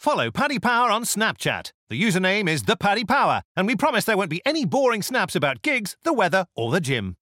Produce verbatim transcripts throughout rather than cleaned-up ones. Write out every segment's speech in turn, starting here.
Follow Paddy Power on Snapchat. The username is the Paddy Power, and we promise there won't be any boring snaps about gigs, the weather, or the gym.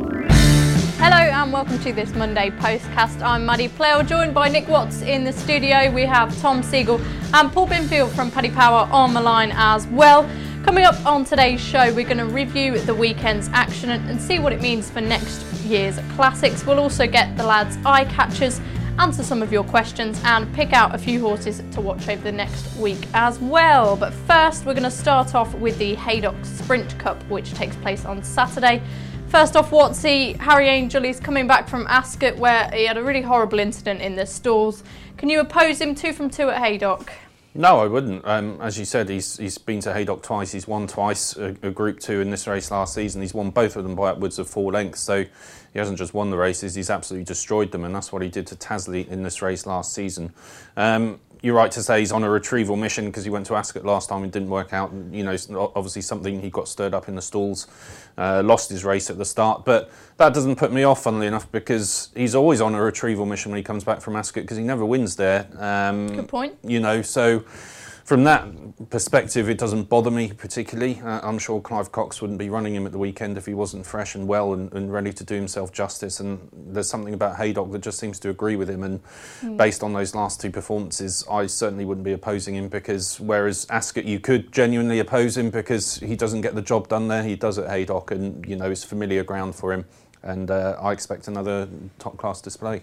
Hello and welcome to this Monday postcast. I'm Maddie Playle, joined by Nick Watts in the studio. We have Tom Siegel and Paul Binfield from Paddy Power on the line as well. Coming up on today's show, we're going to review the weekend's action and see what it means for next year's classics. We'll also get the lads' eye catchers, answer some of your questions and pick out a few horses to watch over the next week as well. But first, we're going to start off with the Haydock Sprint Cup, which takes place on Saturday. First off, Watsy, Harry Angel is coming back from Ascot, where he had a really horrible incident in the stalls. Can you oppose him two from two at Haydock? No, I wouldn't. Um, as you said, he's he's been to Haydock twice. He's won twice a, a Group Two in this race last season. He's won both of them by upwards of four lengths. So he hasn't just won the races; he's absolutely destroyed them, and that's what he did to Tasley in this race last season. Um, You're right to say he's on a retrieval mission because he went to Ascot last time and didn't work out. You know, obviously something he got stirred up in the stalls, uh, lost his race at the start. But that doesn't put me off, funnily enough, because he's always on a retrieval mission when he comes back from Ascot because he never wins there. Um, Good point. You know, so from that perspective, it doesn't bother me particularly. Uh, I'm sure Clive Cox wouldn't be running him at the weekend if he wasn't fresh and well and, and ready to do himself justice. And there's something about Haydock that just seems to agree with him. And mm. based on those last two performances, I certainly wouldn't be opposing him, because whereas Ascot you could genuinely oppose him because he doesn't get the job done there, he does at Haydock, and you know it's familiar ground for him. And uh, I expect another top class display.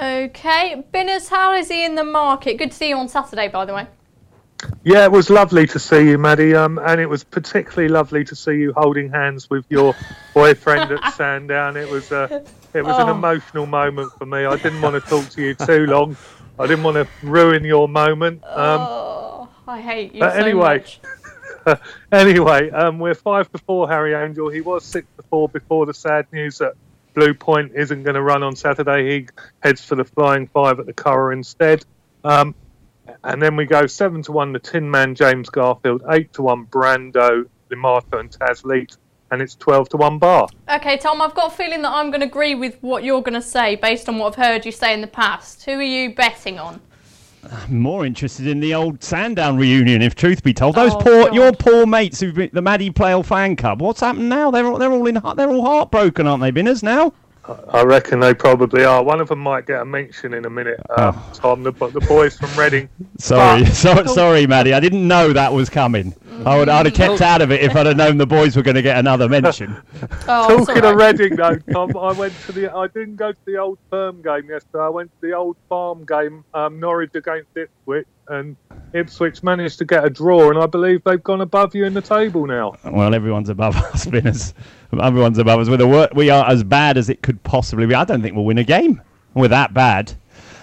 Okay, Binners, how is he in the market? Good to see you on Saturday, by the way. Yeah, it was lovely to see you, Maddie, um, and it was particularly lovely to see you holding hands with your boyfriend at Sandown. It was uh, it was oh. an emotional moment for me. I didn't want to talk to you too long. I didn't want to ruin your moment. Um, oh, I hate you but so anyway, much. anyway, um, we're five to four, Harry Angel. He was six to four before the sad news that Blue Point isn't going to run on Saturday. He heads for the Flying Five at the Curragh instead. Um, And then we go seven to one, the Tin Man James Garfield, eight to one Brando, Limato and Tasleet, and it's twelve to one Bar. Okay, Tom, I've got a feeling that I'm going to agree with what you're going to say based on what I've heard you say in the past. Who are you betting on? I'm more interested in the old Sandown reunion, if truth be told. Those oh, poor, God. your poor mates who've been the Maddie Playle fan club. What's happened now? They're all, they're all in, they're all heartbroken, aren't they, Binners now? I reckon they probably are. One of them might get a mention in a minute, um, oh. Tom, the, the boys from Reading. Sorry, so, sorry, Maddie. I didn't know that was coming. I would, I'd have kept out of it if I'd have known the boys were going to get another mention. oh, Talking of Reading, though, Tom, I went to the. I didn't go to the Old Firm game yesterday. I went to the Old Farm game, um, Norwich against Ipswich, and Ipswich managed to get a draw, and I believe they've gone above you in the table now. Well, everyone's above us, Spinners. Everyone's above us. We're the wor- we are as bad as it could possibly be. I don't think we'll win a game. We're that bad.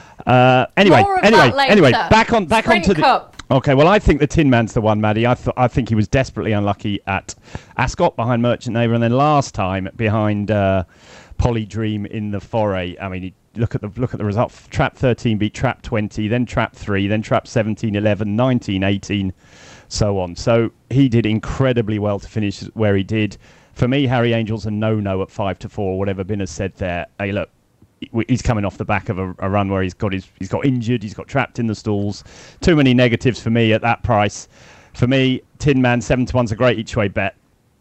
Uh, anyway, anyway, anyway. Back on, back Sprint onto the. Cup. Okay, well, I think the Tin Man's the one, Maddie. I th- I think he was desperately unlucky at Ascot behind Merchant Neighbour, and then last time behind uh, Polly Dream in the Foray. I mean, he, look at the look at the result. Trap thirteen beat Trap twenty, then Trap three, then Trap seventeen, eleven, nineteen, eighteen, so on. So he did incredibly well to finish where he did. For me, Harry Angel's a no-no at five to four. Whatever Bin has said there. Hey, look. He's coming off the back of a, a run where he's got his, he's got injured, he's got trapped in the stalls. Too many negatives for me at that price. For me, Tin Man seven to one's a great each way bet.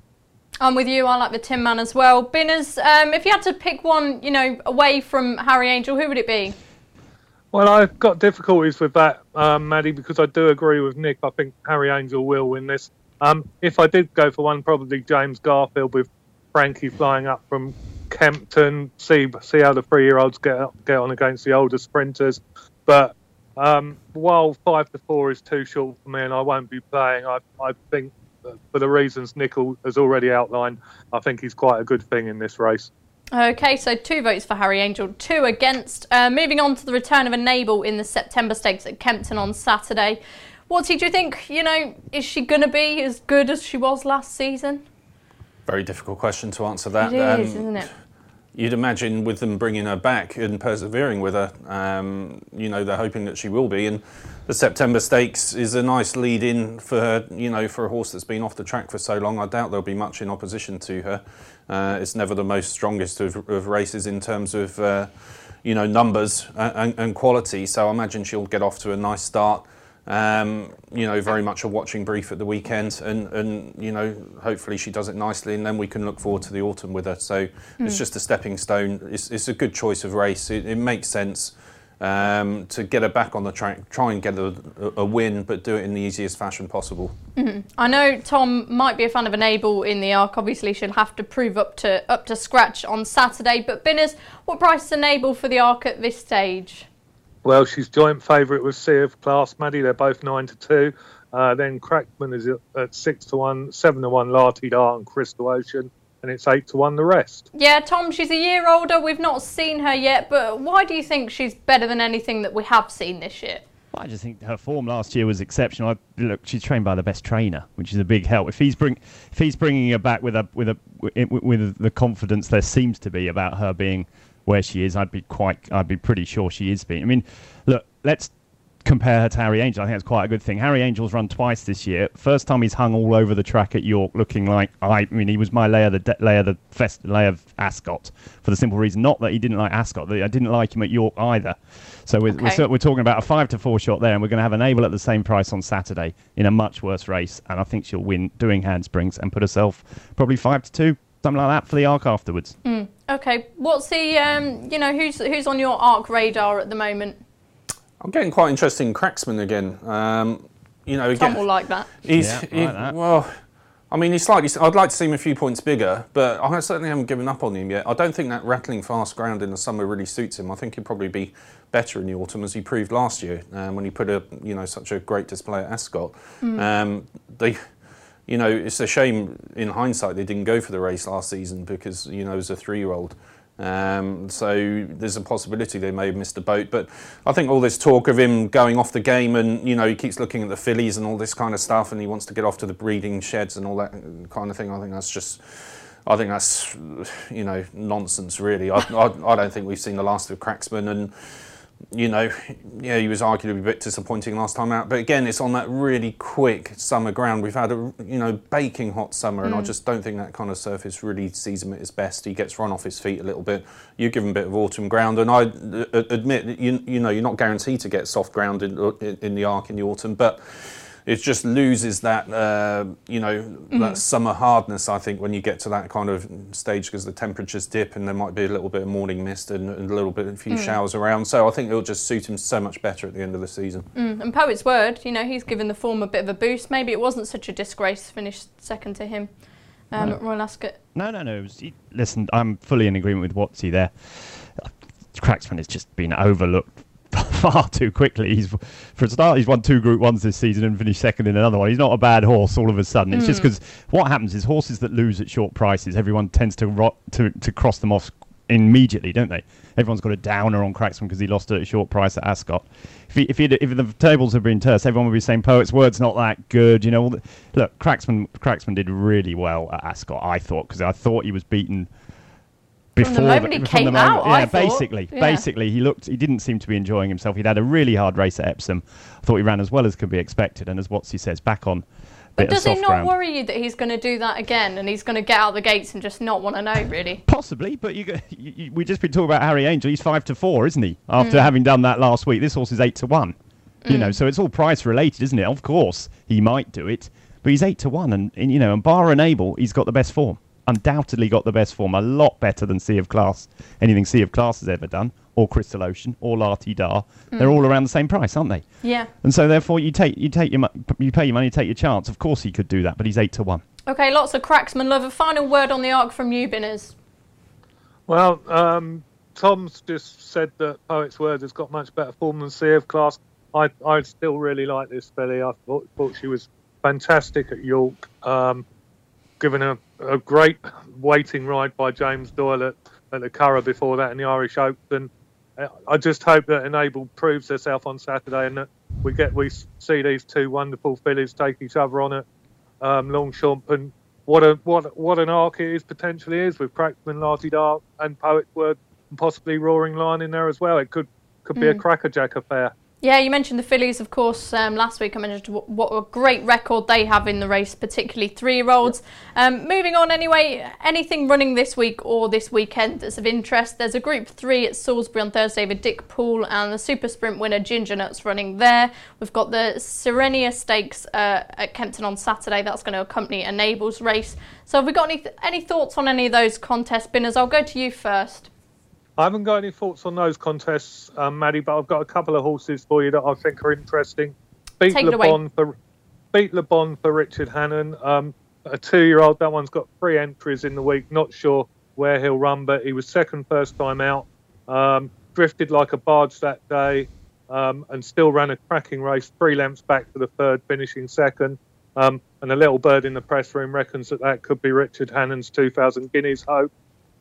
I'm with you. I like the Tin Man as well. Binners, um, if you had to pick one, you know, away from Harry Angel, who would it be? Well, I've got difficulties with that, um, Maddie, because I do agree with Nick. I think Harry Angel will win this. Um, if I did go for one, probably James Garfield with Frankie flying up from Kempton, see see how the three-year-olds get get on against the older sprinters. But um, while five to four is too short for me, and I won't be playing, I I think for the reasons Nickel has already outlined, I think he's quite a good thing in this race. Okay, so two votes for Harry Angel, two against. Uh, moving on to the return of Enable in the September Stakes at Kempton on Saturday. Watsy, do you think, you know, is she going to be as good as she was last season? Very difficult question to answer that. It is, um, isn't it? You'd imagine with them bringing her back and persevering with her, um, you know, they're hoping that she will be. And the September Stakes is a nice lead-in for her, you know, for a horse that's been off the track for so long. I doubt there'll be much in opposition to her. Uh, it's never the most strongest of, of races in terms of, uh, you know, numbers and, and quality. So I imagine she'll get off to a nice start. Um, you know, very much a watching brief at the weekend, and, and you know, hopefully she does it nicely, and then we can look forward to the autumn with her. So mm. it's just a stepping stone. It's, it's a good choice of race. It, it makes sense um, to get her back on the track, try and get a, a win, but do it in the easiest fashion possible. Mm-hmm. I know Tom might be a fan of Enable in the Arc. Obviously, she'll have to prove up to up to scratch on Saturday. But Binners, what price is Enable for the Arc at this stage? Well, she's joint favourite with Sea of Class, Maddie. They're both nine to two. Uh, then Cracksman is at six to one, seven to one. Lati Dar and Crystal Ocean, and it's eight to one. The rest. Yeah, Tom. She's a year older. We've not seen her yet, but why do you think she's better than anything that we have seen this year? Well, I just think her form last year was exceptional. I, look, she's trained by the best trainer, which is a big help. If he's bring, if he's bringing her back with a with a with the confidence there seems to be about her being where she is, I'd be quite, I'd be pretty sure she is being. I mean, look, let's compare her to Harry Angel. I think that's quite a good thing. Harry Angel's run twice this year. First time he's hung all over the track at York, looking like I, I mean, he was my layer the layer the fest layer of Ascot for the simple reason, not that he didn't like Ascot, that I didn't like him at York either. So we're okay. we're, we're talking about a five to four shot there, and we're going to have Enable at the same price on Saturday in a much worse race, and I think she'll win doing handsprings and put herself probably five to two. Something like that for the Arc afterwards. Mm, okay. What's the, um, you know, who's who's on your Arc radar at the moment? I'm getting quite interested in Cracksman again. Um, you know, Tom again, will like that. He's, yeah, he, like that. Well, I mean, he's slightly. I'd like to see him a few points bigger, but I certainly haven't given up on him yet. I don't think that rattling fast ground in the summer really suits him. I think he'll probably be better in the autumn, as he proved last year um, when he put a, you know, such a great display at Ascot. Mm. Um, they. You know, it's a shame in hindsight they didn't go for the race last season because, you know, as a three-year-old. Um, so there's a possibility they may have missed the boat. But I think all this talk of him going off the game and, you know, he keeps looking at the fillies and all this kind of stuff and he wants to get off to the breeding sheds and all that kind of thing. I think that's just, I think that's, you know, nonsense, really. I, I, I don't think we've seen the last of Cracksman and, you know, yeah, he was arguably a bit disappointing last time out. But again, it's on that really quick summer ground. We've had a, you know, baking hot summer, and mm. I just don't think that kind of surface really sees him at his best. He gets run off his feet a little bit. You give him a bit of autumn ground, and I uh, admit, you, you know, you're not guaranteed to get soft ground in, in the Arc in the autumn, but it just loses that, uh, you know, mm. that summer hardness, I think, when you get to that kind of stage because the temperatures dip and there might be a little bit of morning mist and, and a little bit, a few mm. showers around. So I think it'll just suit him so much better at the end of the season. Mm. And Poet's Word, you know, he's given the form a bit of a boost. Maybe it wasn't such a disgrace to finish second to him um, no. at Royal Ascot. No, no, no. It was, he, listen, I'm fully in agreement with Watsy there. Cracksman has just been overlooked far too quickly. He's for a start, he's won two Group Ones this season and finished second in another one. He's not a bad horse all of a sudden. It's mm. just because what happens is horses that lose at short prices, everyone tends to rot, to to cross them off immediately, don't they? Everyone's got a downer on Cracksman because he lost at a short price at Ascot. If he, if, he, if the tables had been terse, everyone would be saying Poet's Word's not that good. You know, look, Cracksman Cracksman did really well at Ascot, I thought, because I thought he was beaten. Before from the moment the, he came moment, out, yeah, I basically, thought. Yeah. basically, he looked. He didn't seem to be enjoying himself. He'd had a really hard race at Epsom. I thought he ran as well as could be expected, and as Watsy says, back on. But does it not ground. worry you that he's going to do that again, and he's going to get out the gates and just not want to know, really? Possibly, but you, you, you, we just been talking about Harry Angel. He's five to four, isn't he? After mm. having done that last week, this horse is eight to one. Mm. You know, so it's all price related, isn't it? Of course, he might do it, but he's eight to one, and, and you know, and bar Enable, he's got the best form. Undoubtedly got the best form, a lot better than Sea of Class, anything Sea of Class has ever done, or Crystal Ocean, or Lati Dar. Mm. They're all around the same price, aren't they? Yeah. And so therefore, you take you take your you pay your money, take your chance. Of course, he could do that, but he's eight to one. Okay, lots of Cracksman love. A final word on the Arc from you, Binners. Well, um, Tom's just said that Poet's Word has got much better form than Sea of Class. I I still really like this filly. I thought thought she was fantastic at York. Um, given a, a great waiting ride by James Doyle at, at the Curragh before that in the Irish Oaks, and I just hope that Enable proves herself on Saturday and that we get we see these two wonderful fillies take each other on at um, Longchamp, and what a what what an arc it is potentially is with Cracksman, Lati Dar and Poet's Word and possibly Roaring Lion in there as well. It could could be mm. a crackerjack affair. Yeah, you mentioned the fillies, of course, um, last week. I mentioned what, what a great record they have in the race, particularly three-year-olds. Yep. Um, moving on anyway, anything running this week or this weekend that's of interest? There's a Group three at Salisbury on Thursday with Dick Poole and the Super Sprint winner Ginger Nuts running there. We've got the Serenia Stakes uh, at Kempton on Saturday. That's going to accompany a Nables race. So have we got any, any thoughts on any of those contest binners? I'll go to you first. I haven't got any thoughts on those contests, um, Maddie, but I've got a couple of horses for you that I think are interesting. Beat Take Le it away. Bon for Beat Le Bon for Richard Hannon, um, a two-year-old. That one's got three entries in the week. Not sure where he'll run, but he was second first time out. Um, drifted like a barge that day, um, and still ran a cracking race. Three lengths back to the third, finishing second. Um, and a little bird in the press room reckons that that could be Richard Hannon's two thousand guineas hope.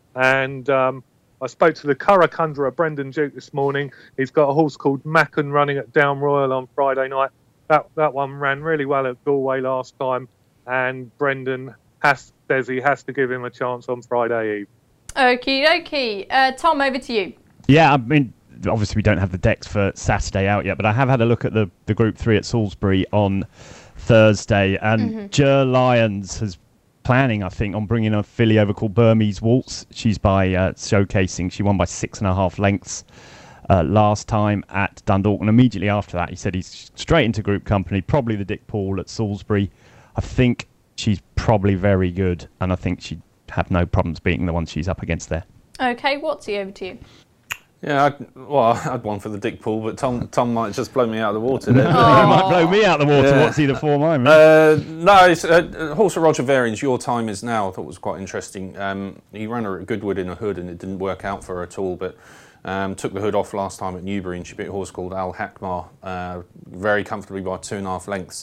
And Um, I spoke to the Curragh Conjurer, Brendan Duke, this morning. He's got a horse called Macon running at Down Royal on Friday night. That that one ran really well at Galway last time, and Brendan has, says he has to give him a chance on Friday Eve. Okie dokie. Uh, Tom, over to you. Yeah, I mean, obviously we don't have the decks for Saturday out yet, but I have had a look at the, the Group three at Salisbury on Thursday, and mm-hmm. Jer Lyons has planning, I think, on bringing a filly over called Burmese Waltz. She's by uh, showcasing. She won by six and a half lengths uh, last time at Dundalk. And immediately after that, he said he's straight into group company, probably the Dick Poole at Salisbury. I think she's probably very good, and I think she'd have no problems beating the one she's up against there. Okay, what's he over to you? Yeah, I'd, well, I had one for the Dick Poole, but Tom Tom might just blow me out of the water there. He might blow me out of the water. Yeah. What's he the for mine? Uh, no, it's, uh, horse of Roger Varian's Your Time Is Now. I thought was quite interesting. Um, he ran her at Goodwood in a hood, and it didn't work out for her at all. But um, took the hood off last time at Newbury, and she beat a horse called Al Hakmar uh, very comfortably by two and a half lengths.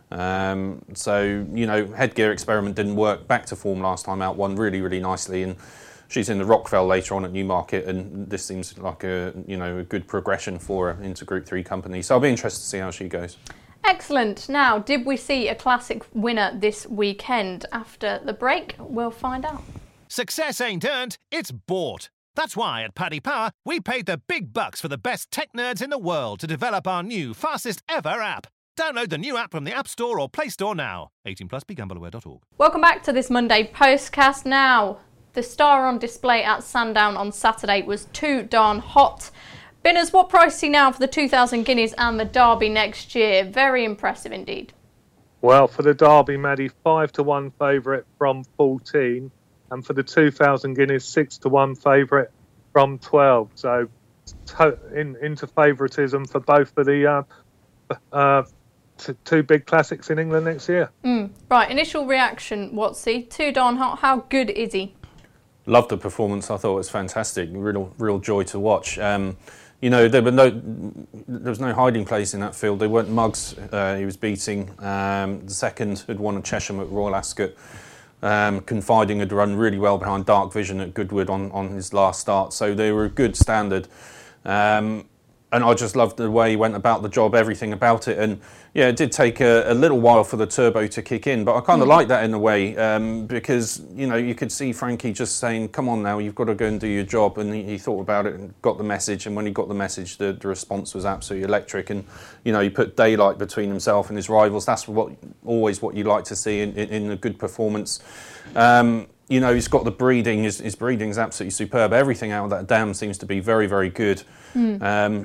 Um, so you know, headgear experiment didn't work. Back to form last time out, won really really nicely, and she's in the Rockfell later on at Newmarket, and this seems like a you know a good progression for her into Group three company. So I'll be interested to see how she goes. Excellent. Now, did we see a classic winner this weekend? After the break, we'll find out. Success ain't earned, it's bought. That's why at Paddy Power, we paid the big bucks for the best tech nerds in the world to develop our new, fastest ever app. Download the new app from the App Store or Play Store now. eighteen plus, be gamble aware dot org. Welcome back to this Monday postcast. Now, the star on display at Sandown on Saturday was Too Darn Hot. Binners, what price is he now for the two thousand guineas and the Derby next year? Very impressive indeed. Well, for the Derby, Maddie, five to one favourite from fourteen, and for the two thousand guineas, six to one favourite from twelve. So to, in, into favouritism for both of the uh, uh, t- two big classics in England next year. Mm. Right, initial reaction, Watsy. Too Darn Hot, how good is he? Loved the performance. I thought it was fantastic. Real, real joy to watch. Um, you know, there were no, there was no hiding place in that field. They weren't mugs. Uh, he was beating. Um, the second had won a Chesham at Royal Ascot. Um, Confiding had run really well behind Dark Vision at Goodwood on, on his last start. So they were a good standard. Um, and I just loved the way he went about the job, everything about it. And yeah, it did take a, a little while for the turbo to kick in, but I kind of mm. like that in a way, um, because, you know, you could see Frankie just saying, come on now, you've got to go and do your job. And he, he thought about it and got the message. And when he got the message, the, the response was absolutely electric. And, you know, he put daylight between himself and his rivals. That's what always what you like to see in, in, in a good performance. Um, you know, he's got the breeding. His, his breeding is absolutely superb. Everything out of that dam seems to be very, very good. Mm. Um,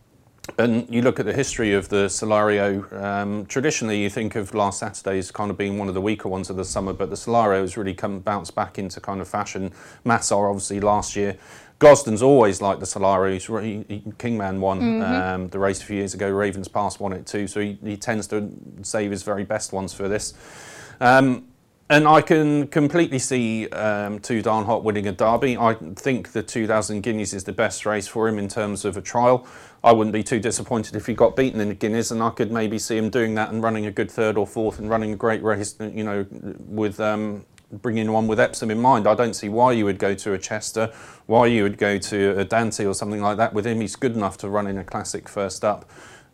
And you look at the history of the Solario, um, traditionally you think of last Saturday as kind of being one of the weaker ones of the summer, but the Solario has really come bounced back into kind of fashion. Massar obviously last year. Gosden's always liked the Solario. He, he, Kingman won mm-hmm. um, the race a few years ago. Ravens Pass won it too, so he, he tends to save his very best ones for this. Um, And I can completely see um, Too Darn Hot winning a Derby. I think the two thousand Guineas is the best race for him in terms of a trial. I wouldn't be too disappointed if he got beaten in the Guineas, and I could maybe see him doing that and running a good third or fourth and running a great race, you know, with um, bringing one with Epsom in mind. I don't see why you would go to a Chester, why you would go to a Dante or something like that with him. He's good enough to run in a classic first up.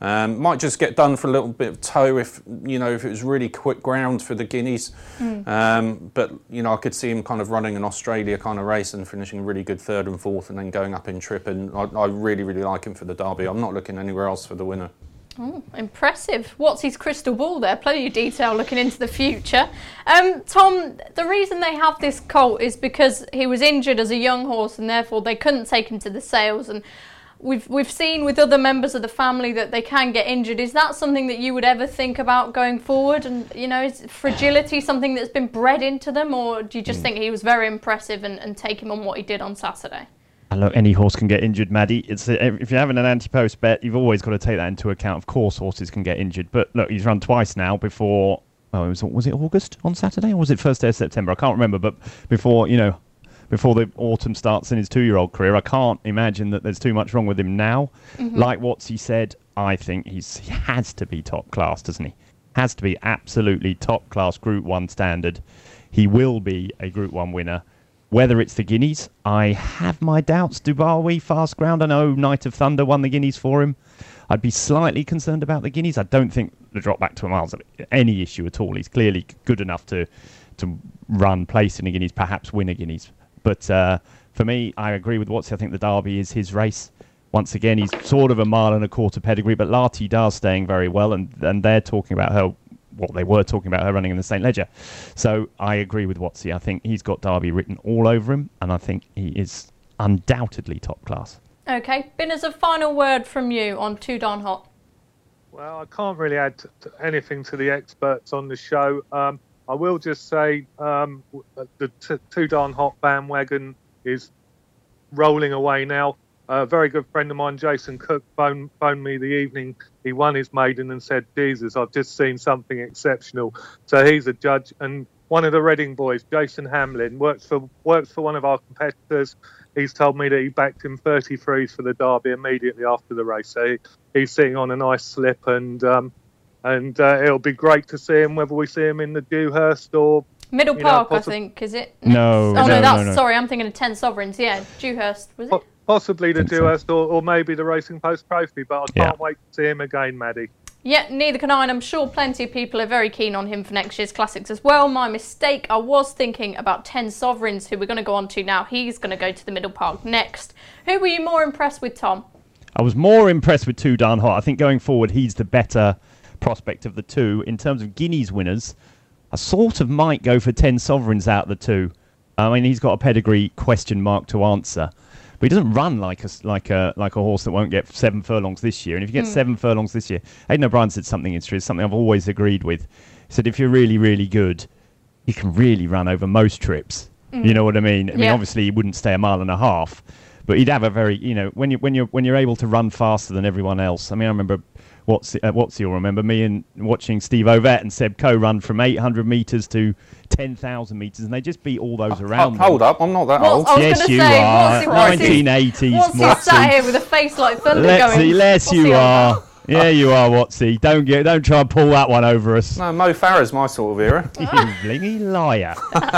Um, might just get done for a little bit of toe if you know if it was really quick ground for the Guineas. Mm. Um, but you know I could see him kind of running an Australia kind of race and finishing a really good third and fourth, and then going up in trip. And I, I really really like him for the Derby. I'm not looking anywhere else for the winner. Oh, impressive. What's his crystal ball there? Plenty of detail looking into the future. Um, Tom, the reason they have this colt is because he was injured as a young horse and therefore they couldn't take him to the sales. And we've we've seen with other members of the family that they can get injured. Is that something that you would ever think about going forward? And, you know, is fragility something that's been bred into them? Or do you just mm. think he was very impressive and, and take him on what he did on Saturday? Look, any horse can get injured, Maddie. It's a, if you're having an anti-post bet, you've always got to take that into account. Of course, horses can get injured, but look, he's run twice now. Before, oh, it was was it August on Saturday, or was it first day of September? I can't remember. But before, you know, before the autumn starts in his two-year-old career, I can't imagine that there's too much wrong with him now. Mm-hmm. Like Watsy said, I think he's he has to be top class, doesn't he? Has to be absolutely top class Group One standard. He will be a Group One winner. Whether it's the Guineas, I have my doubts. Dubawi, fast ground. I know Night of Thunder won the Guineas for him. I'd be slightly concerned about the Guineas. I don't think the drop back to a mile's any issue at all. He's clearly good enough to to run, place in the Guineas, perhaps win a Guineas. But uh, for me, I agree with Watsy. I think the Derby is his race. Once again, he's sort of a mile and a quarter pedigree, but Lati Dar's staying very well, and, and they're talking about her. Well, they were talking about her running in the Saint Leger. So I agree with Watsy. I think he's got Derby written all over him, and I think he is undoubtedly top class. OK. Ben, as a final word from you on Too Darn Hot. Well, I can't really add t- t- anything to the experts on the show. Um, I will just say um, the t- Too Darn Hot bandwagon is rolling away now. A very good friend of mine, Jason Cook, phoned, phoned me the evening he won his maiden and said, Jesus, I've just seen something exceptional. So he's a judge. And one of the Reading boys, Jason Hamlin, works for works for one of our competitors. He's told me that he backed him thirty-threes for the Derby immediately after the race. So he, he's sitting on a nice slip, and um, and uh, it'll be great to see him, whether we see him in the Dewhurst or... Middle Park, know, possi- I think, is it? No. Oh, no, no, that's, no, no. sorry, I'm thinking of Ten Sovereigns. Yeah, Dewhurst, was it? Possibly the Dewhurst or, or maybe the Racing Post Trophy, but I can't yeah. wait to see him again, Maddie. Yeah, neither can I, and I'm sure plenty of people are very keen on him for next year's Classics as well. My mistake, I was thinking about Ten Sovereigns, who we're going to go on to now. He's going to go to the Middle Park next. Who were you more impressed with, Tom? I was more impressed with Too Darn Hot. I think going forward, he's the better prospect of the two. In terms of Guineas winners, I sort of might go for Ten Sovereigns out of the two. I mean, he's got a pedigree question mark to answer. But he doesn't run like a, like a like a horse that won't get seven furlongs this year. And if you get mm. seven furlongs this year, Aidan O'Brien said something interesting, something I've always agreed with. He said, if you're really, really good, you can really run over most trips. Mm. You know what I mean? I yeah. mean, obviously, he wouldn't stay a mile and a half, but he'd have a very, you know, when you when you when you're able to run faster than everyone else. I mean, I remember Watsy, uh, Watsy will remember me and watching Steve Ovett and Seb Coe run from eight hundred metres to ten thousand metres, and they just beat all those around. Hold them. up, I'm not that well, old. Yes, you say, are. What's nineteen eighties. What's sat here with a face like thunder let's going? See, yes, you are. Yeah, you are, Watsy. Don't get, don't try and pull that one over us. No, Mo Farah's my sort of era. You blingy liar.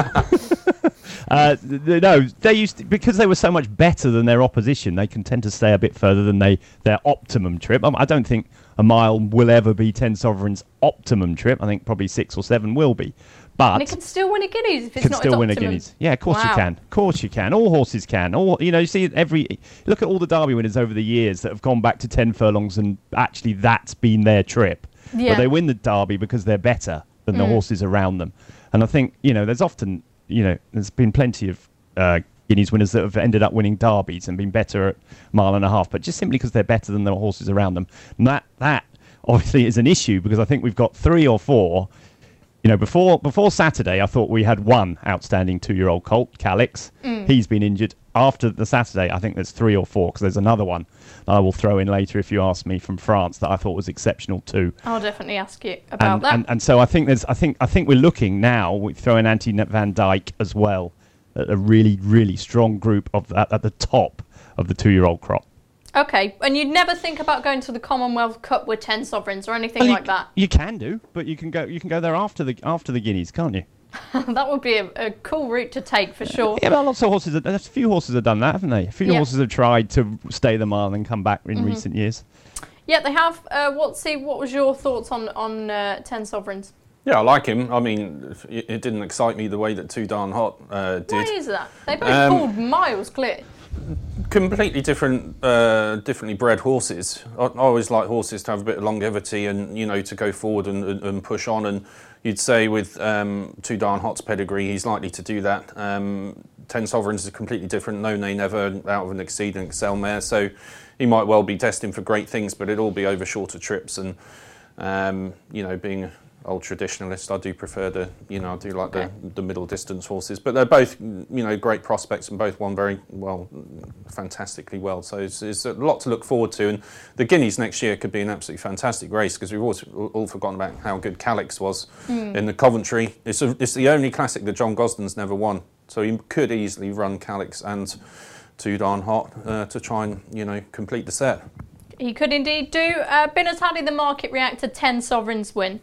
uh, th- no, they used to, because they were so much better than their opposition. They can tend to stay a bit further than they their optimum trip. Um, I don't think a mile will ever be Ten Sovereigns' optimum trip. I think probably six or seven will be. But and it can still win a Guineas if it's can not still its win optimum. a Guineas. Yeah, of course Wow. you can. Of course you can. All horses can. All you know. You see every look at all the Derby winners over the years that have gone back to ten furlongs, and actually that's been their trip. Yeah. But they win the Derby because they're better than the Mm. horses around them. And I think you know there's often you know there's been plenty of uh, Guineas winners that have ended up winning Derbies and been better at mile and a half, but just simply because they're better than the horses around them. And that that obviously is an issue because I think we've got three or four. You know, before before Saturday, I thought we had one outstanding two-year-old colt, Calix. Mm. He's been injured. After the Saturday, I think there's three or four, because there's another one that I will throw in later if you ask me from France that I thought was exceptional too. I'll definitely ask you about and, that. And, and so I think there's, I think I think we're looking now. We throw in Anti Van Dyke as well, at a really really strong group of at, at the top of the two-year-old crop. Okay, and you'd never think about going to the Commonwealth Cup with ten Sovereigns or anything well, like you, that? You can do, but you can go you can go there after the after the Guineas, can't you? That would be a, a cool route to take for sure. Yeah, but lots of horses. Have, a few horses have done that, haven't they? A few yeah. horses have tried to stay the mile and come back in mm-hmm. recent years. Yeah, they have. Uh, Watsy, what was your thoughts on on uh, ten Sovereigns? Yeah, I like him. I mean, it, it didn't excite me the way that Too Darn Hot uh, did. Why is that? They both Um, pulled miles clear. Completely different, uh, differently bred horses. I, I always like horses to have a bit of longevity and, you know, to go forward and, and, and push on. And you'd say with um, Too Darn Hot's pedigree, he's likely to do that. Um, ten Sovereigns is completely different. No Nay Never, out of an Exceed and Excel mare. So he might well be destined for great things, but it'll all be over shorter trips. And, um, you know, being old traditionalist, I do prefer the, you know, I do like Okay. the, the middle distance horses, but they're both, you know, great prospects and both won very well, fantastically well. So it's, it's a lot to look forward to. And the Guineas next year could be an absolutely fantastic race because we've always all forgotten about how good Calix was Mm. in the Coventry. It's, a, it's the only classic that John Gosden's never won. So he could easily run Calix and Too Darn Hot uh, to try and, you know, complete the set. He could indeed do. Uh, Binners, how did the market react to ten Sovereigns win?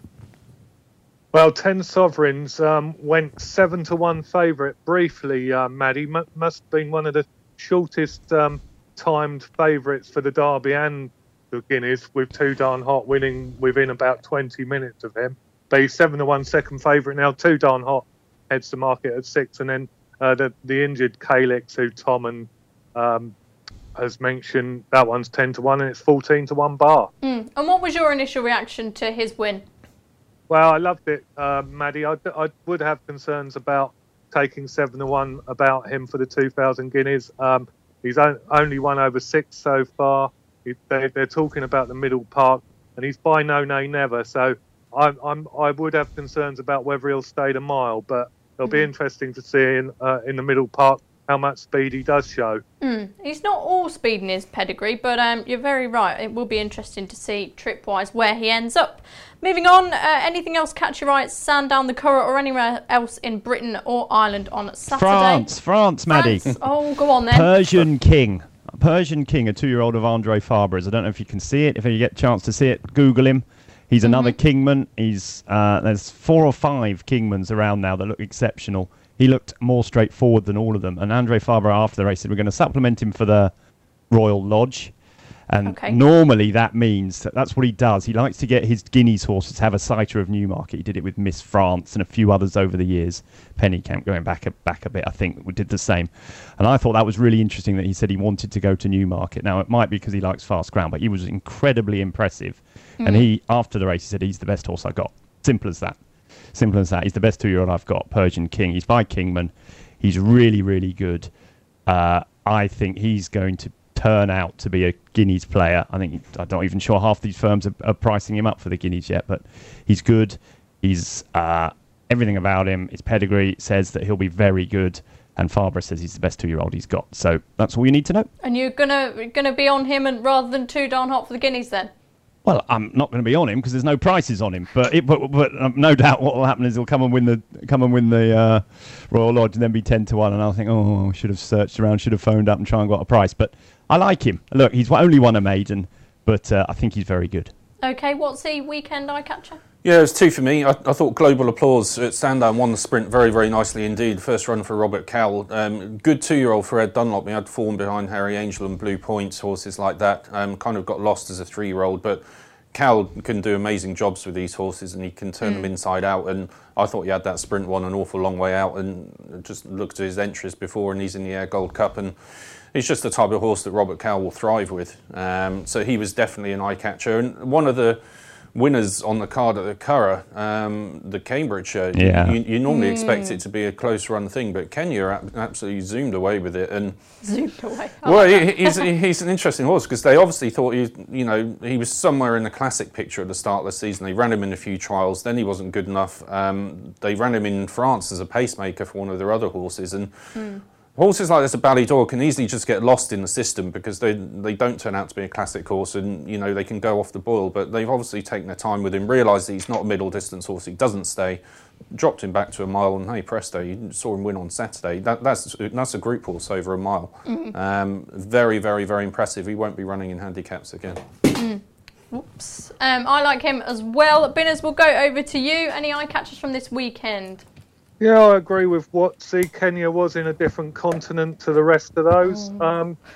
Well, ten Sovereigns um, went seven to one favourite briefly, uh, Maddie. M- must have been one of the shortest um, timed favourites for the Derby and the Guineas, with Too Darn Hot winning within about twenty minutes of him. But he's seven to one second favourite now. Too Darn Hot heads the market at six, and then uh, the the injured Calix, who Tom and um, has mentioned, that one's ten to one, and it's fourteen to one bar. Mm. And what was your initial reaction to his win? Well, I loved it, uh, Maddie. I, I would have concerns about taking seven to one about him for the two thousand Guineas. Um, he's on, only won over six so far. He, they, they're talking about the middle park, and he's by No Nay Never. So I'm, I'm, I would have concerns about whether he'll stay the mile, but it'll be interesting to see in, uh, in the middle park how much speed he does show. Mm. He's not all speed in his pedigree, but um, you're very right. It will be interesting to see trip-wise where he ends up. Moving on, uh, anything else catch your eye at Sandown, the Curragh, or anywhere else in Britain or Ireland on Saturday? France, France, Maddie. France. Oh, go on then. Persian King. Persian King, a two-year-old of Andre Fabre's. I don't know if you can see it. If you get a chance to see it, Google him. He's another Mm-hmm. Kingman. He's uh, there's four or five Kingmans around now that look exceptional. He looked more straightforward than all of them. And Andre Fabre, after the race, said we're going to supplement him for the Royal Lodge. And Okay. normally that means that that's what he does. He likes to get his Guineas horses to have a sighter of Newmarket. He did it with Miss France and a few others over the years. Pennycamp going back a, back a bit, I think, we did the same. And I thought that was really interesting that he said he wanted to go to Newmarket. Now, it might be because he likes fast ground, but he was incredibly impressive. Hmm. And he, after the race, he said he's the best horse I got. Simple as that. Simple as that. He's the best two-year-old I've got, Persian King. He's by Kingman. He's really, really good. Uh, I think he's going to turn out to be a Guineas player. I think I'm not even sure half these firms are, are pricing him up for the Guineas yet, but he's good. He's uh, everything about him. His pedigree says that he'll be very good, and Fabre says he's the best two-year-old he's got. So that's all you need to know. And you're gonna gonna be on him and rather than Too Darn Hot for the Guineas then? Well, I'm not going to be on him because there's no prices on him. But it, but, but um, no doubt what will happen is he'll come and win the come and win the uh, Royal Lodge and then be ten to one. And I'll think, oh, I should have searched around, should have phoned up and tried and got a price. But I like him. Look, he's only won a maiden, but uh, I think he's very good. Okay, what's the weekend eye catcher? Yeah, it's two for me. I, I thought Global Applause at Sandown won the sprint very, very nicely indeed. First run for Robert Cowell. Um, good two-year-old for Ed Dunlop. He had form behind Harry Angel and Blue Points, horses like that. Um, kind of got lost as a three-year-old, but Cowell can do amazing jobs with these horses and he can turn mm. them inside out. And I thought he had that sprint one an awful long way out, and just looked at his entries before and he's in the Air Gold Cup, and he's just the type of horse that Robert Cowell will thrive with. Um, so he was definitely an eye catcher. And one of the winners on the card at the Curragh, um, the Cambridgeshire, yeah. you, you normally mm. expect it to be a close run thing, but Kenya absolutely zoomed away with it. And zoomed away. I well, like he, he's he's an interesting horse because they obviously thought he, you know, he was somewhere in the classic picture at the start of the season. They ran him in a few trials, then he wasn't good enough. Um, they ran him in France as a pacemaker for one of their other horses, and mm. horses like this at Ballydor can easily just get lost in the system because they they don't turn out to be a classic horse, and you know they can go off the boil. But they've obviously taken their time with him, realised that he's not a middle distance horse. He doesn't stay, dropped him back to a mile, and hey presto, you saw him win on Saturday. That, that's that's a group horse over a mile. Mm-hmm. Um, very very very impressive. He won't be running in handicaps again. Mm. Whoops. Um, I like him as well. Binners, we'll go over to you. Any eye catchers from this weekend? Yeah, I agree with Watsy. Kenya was in a different continent to the rest of those. Oh. Um,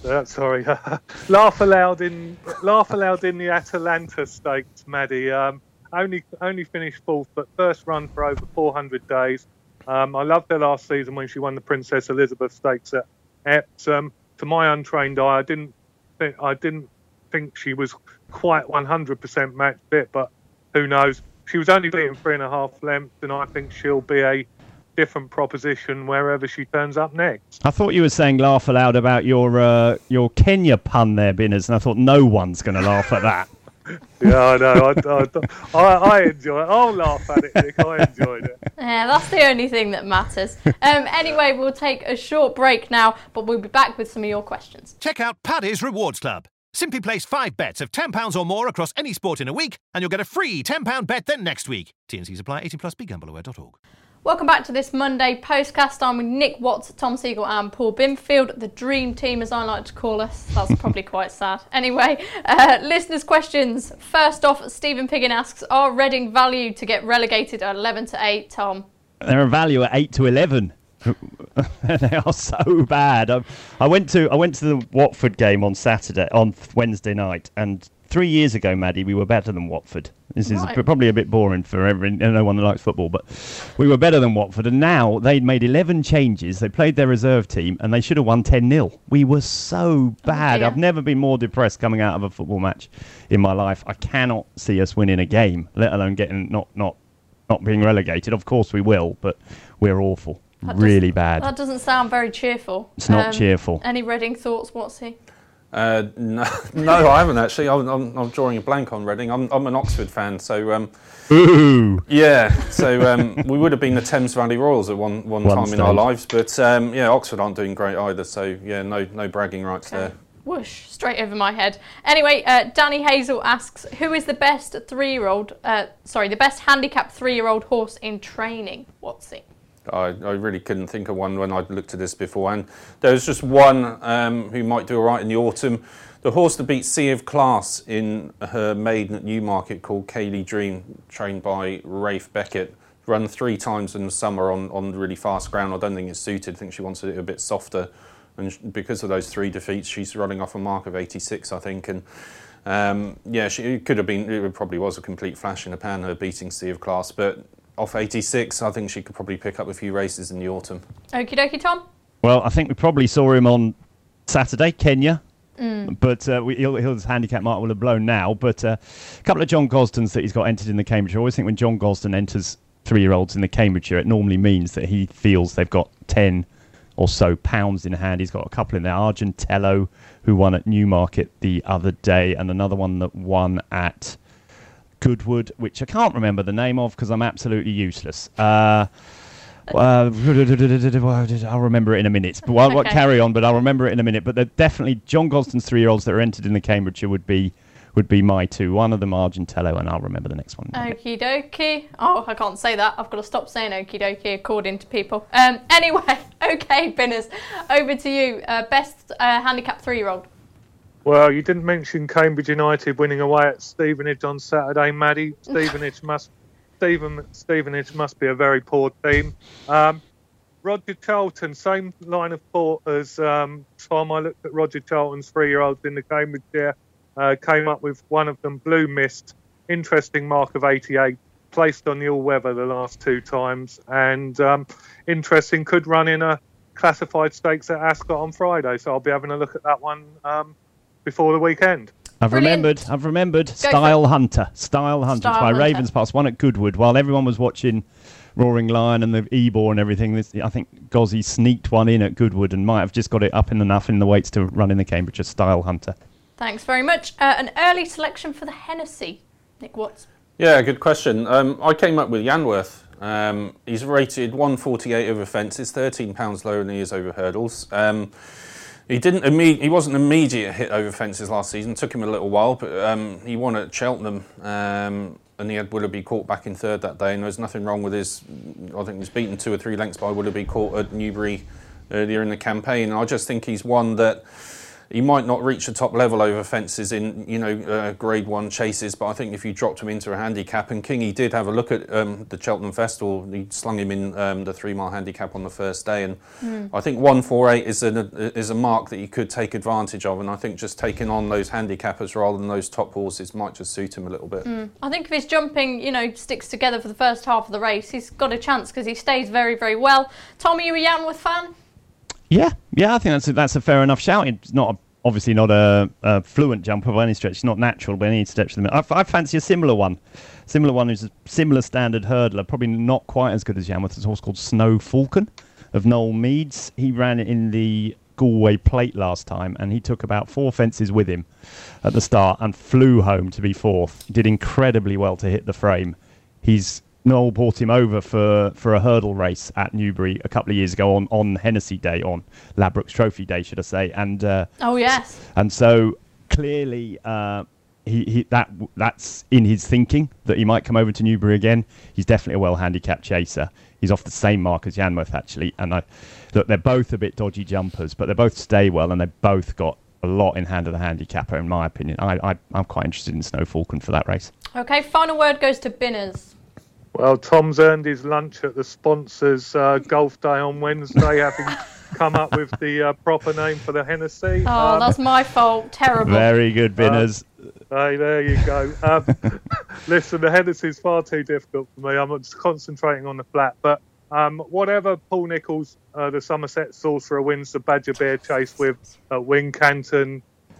Uh, sorry, laugh aloud in laugh aloud in the Atalanta Stakes, Maddie. Um, only only finished fourth, but first run for over four hundred days. Um, I loved her last season when she won the Princess Elizabeth Stakes at Epsom. To my untrained eye, I didn't think I didn't think she was quite one hundred percent match fit, but who knows? She was only beaten three and a half lengths, and I think she'll be a different proposition wherever she turns up next. I thought you were saying laugh aloud about your uh, your Kenya pun there, Binners, and I thought no one's going to laugh at that. Yeah, I know. I, I, I enjoy it. I'll laugh at it, Nick. I enjoyed it. Yeah, that's the only thing that matters. Um, anyway, we'll take a short break now, but we'll be back with some of your questions. Check out Paddy's Rewards Club. Simply place five bets of ten pounds or more across any sport in a week, and you'll get a free ten pound bet the next week. T and Cs apply. eighteen plus. Be gamble aware dot org. Welcome back to this Monday postcast. I'm with Nick Watts, Tom Siegel and Paul Binfield, the dream team as I like to call us. That's probably quite sad. Anyway, uh, listeners' questions. First off, Stephen Piggin asks, are Reading valued to get relegated at eleven to eight, Tom? They're a value at eight to eleven. They are so bad. I, I went to I went to the Watford game on Saturday, on Wednesday night, and three years ago, Maddie, we were better than Watford. This is right. probably a bit boring for every, no one that likes football, but we were better than Watford, and now they'd made eleven changes. They played their reserve team, and they should have won ten nil. We were so bad. Oh, I've never been more depressed coming out of a football match in my life. I cannot see us winning a game, let alone getting not not not being relegated. Of course we will, but we're awful. That really bad. That doesn't sound very cheerful. It's not um, cheerful. Any Reading thoughts, Watsy? Uh, no, no, I haven't actually. I'm, I'm, I'm drawing a blank on Reading. I'm, I'm an Oxford fan, so um, Ooh. yeah. So um, we would have been the Thames Valley Royals at one one, one time stage. in our lives, but um, yeah, Oxford aren't doing great either. So yeah, no no bragging rights okay. there. Whoosh, straight over my head. Anyway, uh, Danny Hazel asks, who is the best three-year-old? Uh, sorry, the best handicapped three-year-old horse in training? What's it? I, I really couldn't think of one when I looked at this before. And there was just one um, who might do all right in the autumn. The horse that beat Sea of Class in her maiden at Newmarket called Kaylee Dream, trained by Rafe Beckett, run three times in the summer on, on really fast ground. I don't think it's suited. I think she wanted it a bit softer. And because of those three defeats, she's running off a mark of eighty-six, I think. And um, yeah, she it could have been, it probably was a complete flash in the pan, her beating Sea of Class. But off eighty-six, I think she could probably pick up a few races in the autumn. Okie dokie, Tom? Well, I think we probably saw him on Saturday, Kenya. Mm. But uh, we, he'll, his handicap mark will have blown now. But uh, a couple of John Gosdens that he's got entered in the Cambridgeshire. I always think when John Gosden enters three-year-olds in the Cambridgeshire, it normally means that he feels they've got ten or so pounds in hand. He's got a couple in there. Argentello, who won at Newmarket the other day, and another one that won at Goodwood, which I can't remember the name of because I'm absolutely useless. Uh, uh, I'll remember it in a minute. But I'll okay. carry on, but I'll remember it in a minute. But they're definitely John Gosden's three-year-olds that are entered in the Cambridgeshire would be would be my two. One of them Argentello, and I'll remember the next one. Okie dokie. Oh, I can't say that. I've got to stop saying okie dokie according to people. Um, anyway, okay, Binners, over to you. Uh, best uh, handicap three-year-old. Well, you didn't mention Cambridge United winning away at Stevenage on Saturday, Maddie. Stevenage must Steven, Stevenage must be a very poor team. Um, Roger Charlton, same line of thought as um, Tom. I looked at Roger Charlton's three-year-olds in the Cambridgeshire, uh, came up with one of them, Blue Mist, interesting mark of eighty-eight, placed on the all-weather the last two times, and um, interesting, could run in a classified stakes at Ascot on Friday, so I'll be having a look at that one um, before the weekend. I've Brilliant. remembered. I've remembered. Go Style Hunter. Style Hunter. Style it's by Hunter. Ravens Pass. One at Goodwood. While everyone was watching Roaring Lion and the Ebor and everything, this, I think Gozzy sneaked one in at Goodwood and might have just got it up in enough in the weights to run in the Cambridgeshire. Style Hunter. Thanks very much. Uh, an early selection for the Hennessy. Nick Watts. Yeah, good question. Um, I came up with Yanworth. Um, he's rated one forty-eight over fences, thirteen pounds lower than he is over hurdles. Um, He didn't. Imme- he wasn't an immediate hit over fences last season. It took him a little while, but um, he won at Cheltenham, um, and he had Willoughby caught back in third that day. And there's nothing wrong with his. I think he was beaten two or three lengths by Willoughby caught at Newbury earlier in the campaign. And I just think he's one that he might not reach the top level over fences in, you know, uh, grade one chases, but I think if you dropped him into a handicap, and Kingy did have a look at um, the Cheltenham Festival, he slung him in um, the three mile handicap on the first day, and mm. I think one forty-eight is a, is a mark that you could take advantage of, and I think just taking on those handicappers rather than those top horses might just suit him a little bit. Mm. I think if his jumping, you know, sticks together for the first half of the race, he's got a chance because he stays very, very well. Tom, are you a Yanworth fan? Yeah, yeah, I think that's a, that's a fair enough shout. It's not a, obviously not a, a fluent jumper by any stretch. It's not natural by any stretch. I, I fancy a similar one. Similar one who's a similar standard hurdler, probably not quite as good as Yanworth. There's a horse called Snow Falcon of Noel Meads. He ran it in the Galway Plate last time, and he took about four fences with him at the start and flew home to be fourth. Did incredibly well to hit the frame. He's Noel brought him over for, for a hurdle race at Newbury a couple of years ago on, on Hennessy Day, on Ladbrokes Trophy Day, should I say? And uh, oh yes. And so clearly, uh, he, he that that's in his thinking that he might come over to Newbury again. He's definitely a well handicapped chaser. He's off the same mark as Yanworth actually, and I look, they're both a bit dodgy jumpers, but they both stay well, and they both got a lot in hand of the handicapper, in my opinion. I, I I'm quite interested in Snow Falcon for that race. Okay, final word goes to Binners. Well, Tom's earned his lunch at the sponsors' uh, golf day on Wednesday, having come up with the uh, proper name for the Hennessy. Oh, um, that's my fault. Terrible. Very good, Binners. Uh, hey, there you go. Um, listen, the Hennessy is far too difficult for me. I'm just concentrating on the flat. But um, whatever Paul Nicholls, uh, the Somerset Sorcerer, wins the Badger Bear Chase with at Wincanton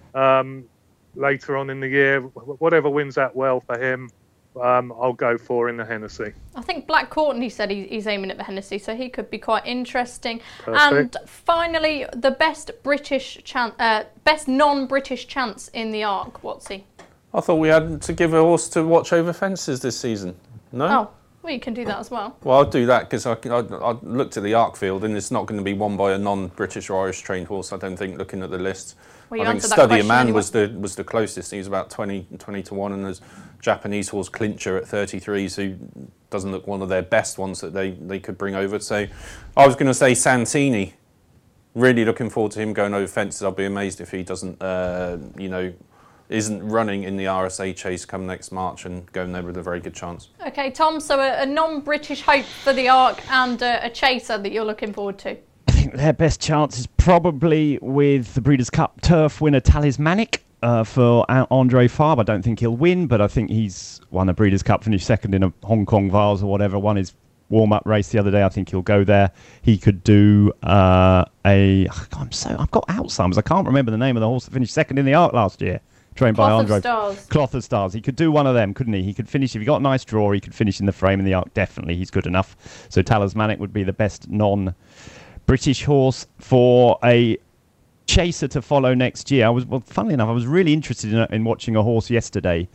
um, later on in the year, whatever wins that well for him, Um, I'll go for in the Hennessy. I think Black Courtney said he, he's aiming at the Hennessy, so he could be quite interesting. Perfect. And finally, the best British chance, uh, best non-British chance in the Arc. Watsy? I thought we had to give a horse to watch over fences this season. No. Oh, well, you can do that as well. Well, I'll do that because I, I, I looked at the Arc field, and it's not going to be won by a non-British or Irish trained horse. I don't think. Looking at the list. Well, you I think answered that Study a Man anyway. was the was the closest. He was about twenty, twenty to one, and there's Japanese horse Clincher at thirty-threes, who doesn't look one of their best ones that they, they could bring over. So I was going to say Santini. Really looking forward to him going over fences. I'll be amazed if he doesn't, uh, you know, isn't running in the R S A chase come next March and going there with a very good chance. Okay, Tom. So a, a non-British hope for the Arc and a, a chaser that you're looking forward to. I think their best chance is probably with the Breeders' Cup turf winner Talismanic uh, for Andre Fabre. I don't think he'll win, but I think he's won a Breeders' Cup, finished second in a Hong Kong Vase or whatever, won his warm-up race the other day. I think he'll go there. He could do uh, a... I'm so, I've got Alzheimer's. I can't remember the name of the horse that finished second in the Arc last year. Trained by Cloth Andre. of Stars. Cloth of Stars. He could do one of them, couldn't he? He could finish, if he got a nice draw, he could finish in the frame in the Arc. Definitely, he's good enough. So Talismanic would be the best non... British horse for a chaser to follow next year. I was, well, funnily enough, I was really interested in, in watching a horse yesterday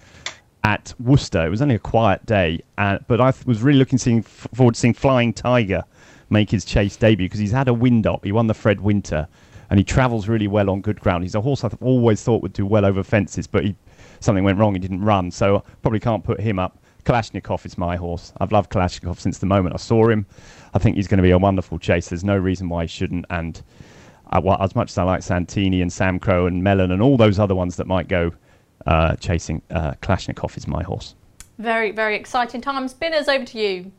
at Worcester. It was only a quiet day, uh, but I was really looking seeing, forward to seeing Flying Tiger make his chase debut because he's had a wind up. He won the Fred Winter, and he travels really well on good ground. He's a horse I've always thought would do well over fences, but he, something went wrong. He didn't run, so probably can't put him up. Kalashnikov is my horse. I've loved Kalashnikov since the moment I saw him. I think he's going to be a wonderful chase. There's no reason why he shouldn't. And uh, well, as much as I like Santini and Sam Crow and Mellon and all those other ones that might go uh, chasing, uh, Kalashnikov is my horse. Very, very exciting times. Binners, over to you.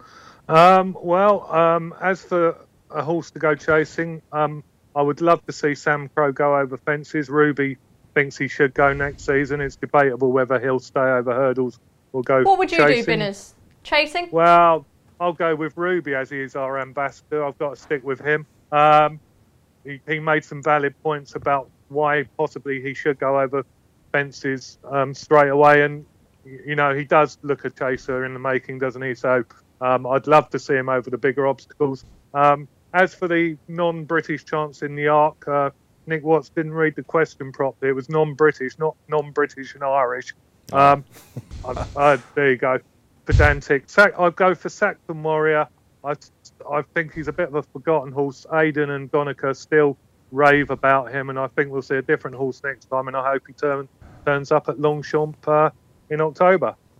Um, well, um, as for a horse to go chasing, um, I would love to see Sam Crow go over fences. Ruby thinks he should go next season. It's debatable whether he'll stay over hurdles or go What would you chasing. do, Binners? Chasing? Well, I'll go with Ruby as he is our ambassador. I've got to stick with him. Um, he, he made some valid points about why possibly he should go over fences um, straight away. And, you know, he does look a chaser in the making, doesn't he? So um, I'd love to see him over the bigger obstacles. Um, as for the non-British chance in the Arc, uh, Nick Watts didn't read the question properly. It was non-British, not non-British and Irish. Um, I, I, there you go. Pedantic. Sac, I'd go for Saxon Warrior. I, I think he's a bit of a forgotten horse. Aidan and Donica still rave about him, and I think we'll see a different horse next time, and I hope he turn, turns up at Longchamp uh, in October.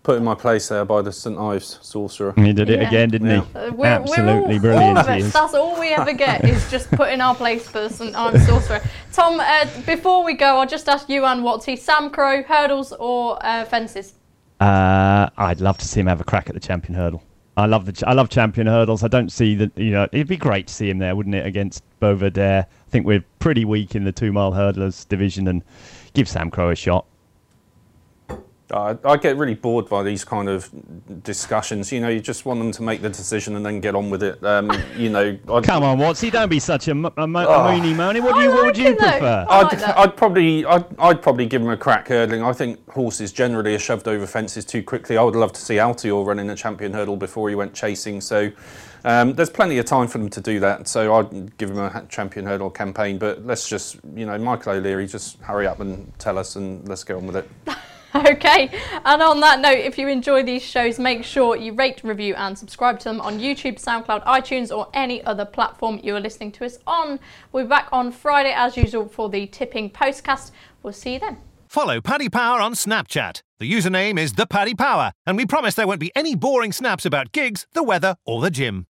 put in my place there by the St Ives sorcerer. He did it Yeah. again, didn't Yeah. he? Uh, we're, Absolutely we're all, brilliant. All of he it. is. That's all we ever get is just put in our place for St Ives Sorcerer. Tom, uh, before we go, I'll just ask you and Watsy, Sam Crow, hurdles or uh, fences? Uh, I'd love to see him have a crack at the champion hurdle. I love the ch- I love champion hurdles. I don't see that, you know, it'd be great to see him there, wouldn't it, against Beauvedere? I think we're pretty weak in the two mile hurdlers division, and give Sam Crow a shot. I, I get really bored by these kind of discussions. You know, you just want them to make the decision and then get on with it. Um, you know, I'd, Come on, Watsy, don't be such a, mo- a, mo- Oh. a moony moany. What, do I you, what like would you it, though. prefer? I I'd, like that. I'd probably, I'd, I'd probably give him a crack hurdling. I think horses generally are shoved over fences too quickly. I would love to see Altior running a champion hurdle before he went chasing. So um, there's plenty of time for them to do that. So I'd give him a ha- champion hurdle campaign. But let's just, you know, Michael O'Leary, just hurry up and tell us, and let's get on with it. Okay, and on that note, if you enjoy these shows, make sure you rate, review and subscribe to them on YouTube, SoundCloud, iTunes or any other platform you are listening to us on. We'll be back on Friday as usual for the tipping postcast. We'll see you then. Follow Paddy Power on Snapchat. The username is the Paddy Power, and we promise there won't be any boring snaps about gigs, the weather or the gym.